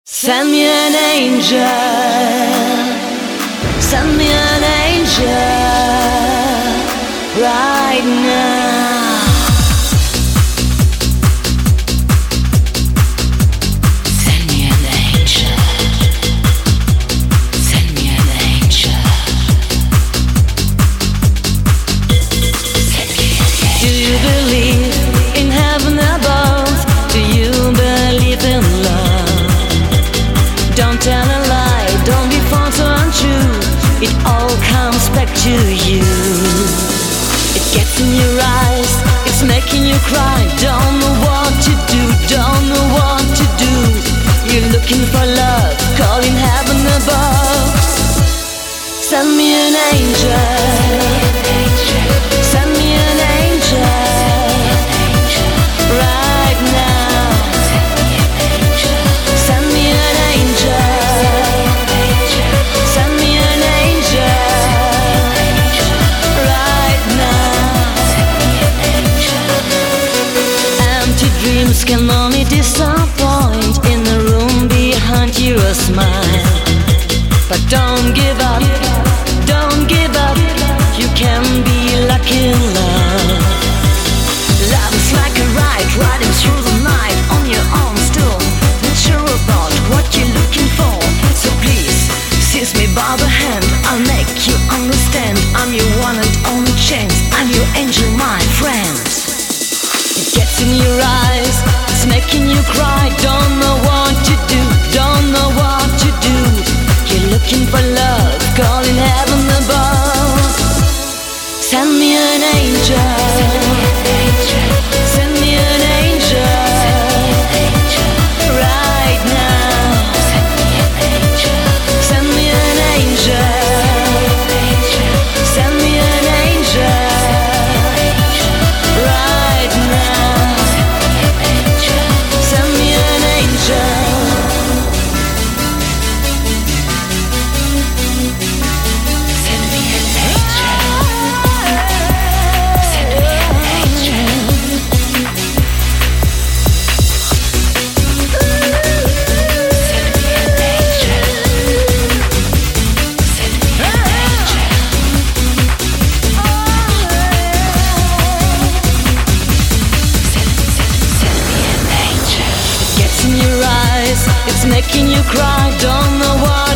Send me an angel, send me an angel right now. Send me an angel, send me an angel. Send me an angel. Do you believe in heaven above? Do you believe in love? Don't tell a lie, don't be false or untrue. It all comes back to you. It gets in your eyes, it's making you cry. Don't know what to do, don't know what to do. You're looking for love, calling heaven above. Send me an angel, send me an angel right now. Send me an angel, send me an angel right now. Empty dreams can only disappoint. In the room behind you a smile. But don't give up, don't give up. You can be lucky in love. Love is like a ride, riding through the night on your own still. Not sure about what you're looking for. So please, seize me by the hand. I'll make you understand. I'm your one and only chance. I'm your angel, my friend. It gets in your eyes, it's making you cry. Don't know what to do, don't know what to do. You're looking for love, calling heaven above. Send me an angel, send me an angel right now. Send me an angel, send me an angel right now. Send me an angel. It's making you cry, don't know why.